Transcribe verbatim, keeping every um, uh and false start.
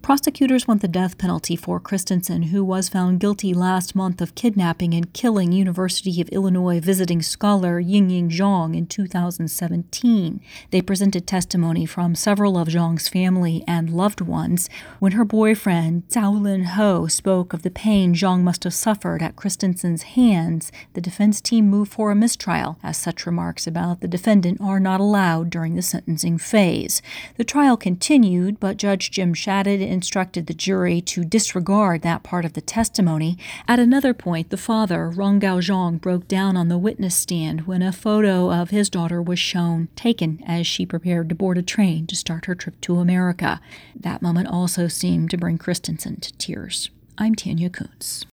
Prosecutors want the death penalty for Christensen, who was found guilty last month of kidnapping and killing University of Illinois visiting scholar Yingying Zhang in two thousand seventeen. They presented testimony from several of Zhang's family and loved ones. When her boyfriend, Cao Lin Ho, spoke of the pain Zhang must have suffered at Christensen's hands, the defense team moved for a mistrial, as such remarks about the defendant are not allowed during the sentencing phase. The trial continued, but Judge Jim Shadid instructed the jury to disregard that part of the testimony. At another point, the father, Ronggao Zhang, broke down on the witness stand when a photo of his daughter was shown, taken as she prepared to board a train to start her trip to America. That moment also seemed to bring Christensen to tears. I'm Tanya Kuntz.